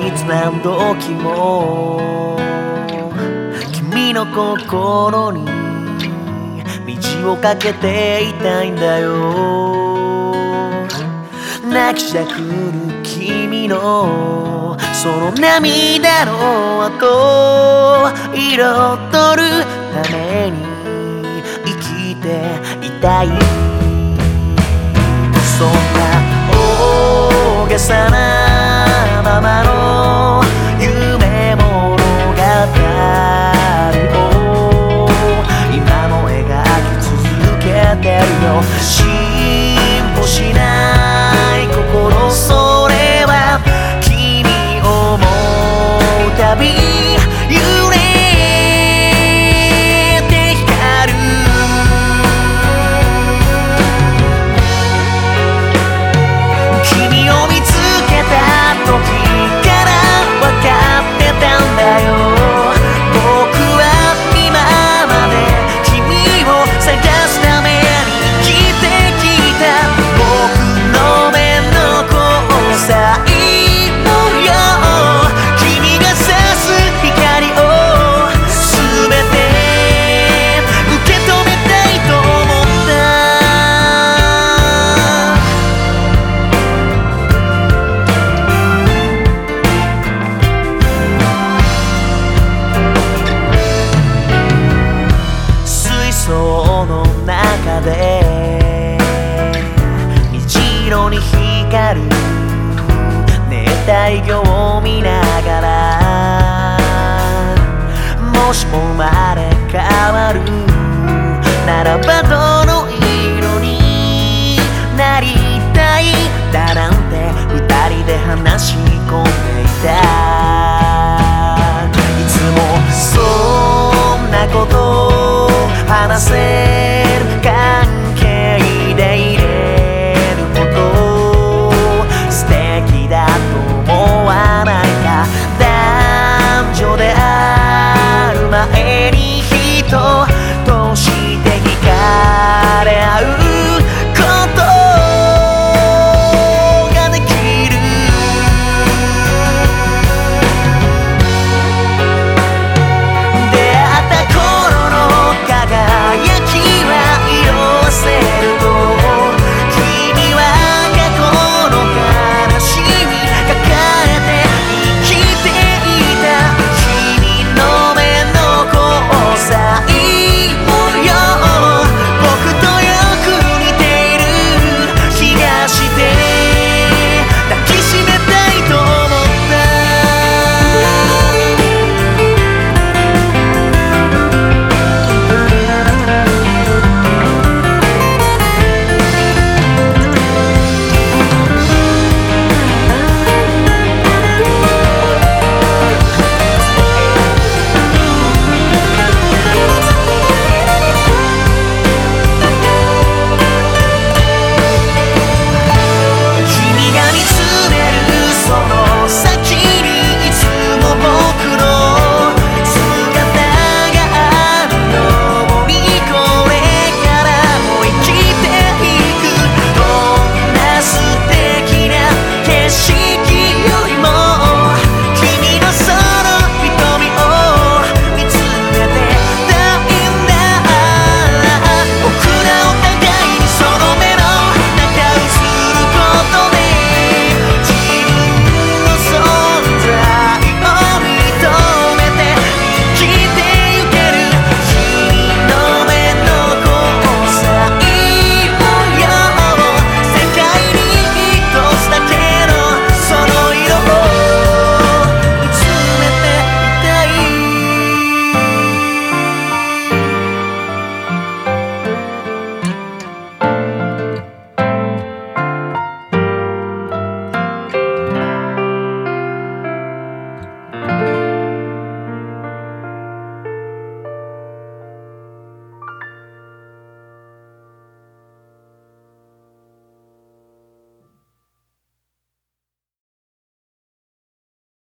いつ何時も君の心に虹をかけていたいんだよ。泣きじゃくる君のその涙の跡彩るために生きていたい。そんな大げさなままの夢物語を今も描き続けてるよ。進歩しない心、それは君を思うたび揺れて光る。君を見つけた時から分かってたんだよ。僕は今まで君を探すために生きてきた。僕の目の交際のよう君が差す光を全て受け止めたいと思った。水槽の中で虹色に光る熱帯魚を見ながら、もしも生まれ変わるならばどの色になりたいだなんて二人で話し込んでいた。